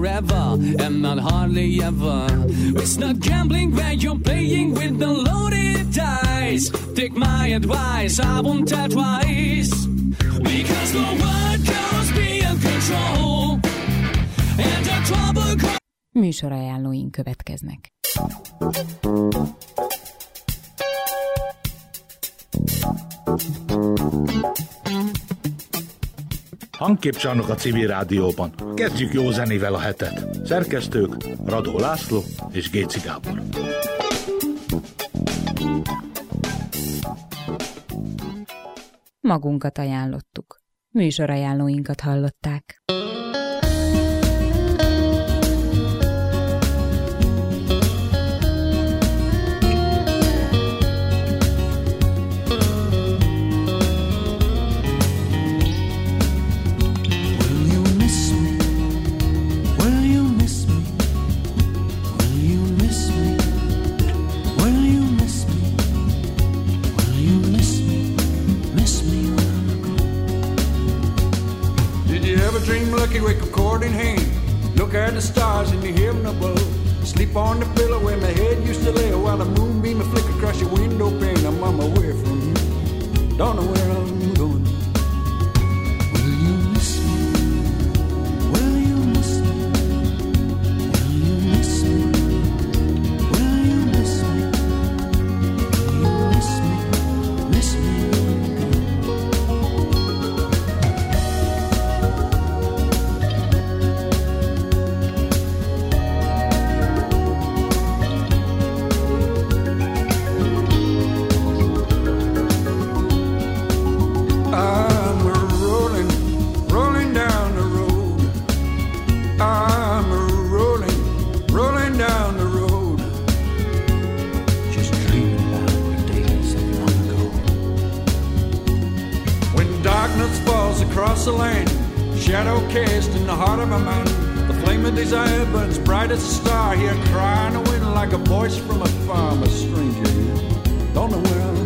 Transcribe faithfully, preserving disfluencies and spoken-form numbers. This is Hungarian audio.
forever and not hardly ever. It's not gambling when you're playing with the loaded dice. Take my advice, I won't tell twice. Because the world goes beyond control and the trouble comes. Műsorajánlóink következnek. Hangképcsarnok a Civil Rádióban. Kezdjük jó zenével a hetet. Szerkesztők Radó László és Géci Gábor. Magunkat ajánlottuk. Műsorajánlóinkat hallották. Wake up cord in hand, look at the stars in the heaven above. Sleep on the pillow where my head used to lay, while the moonbeam will flicker across your window pane. I'm on my way from you, don't know where I'm going. Will you miss me? Will you miss me? Will you miss me? Will you miss me? Will you miss me? Miss me? Across the land, shadow cast in the heart of my mind. The flame of desire burns bright as a star. Here crying the wind like a voice from afar. I'm a stranger here, don't know where I'm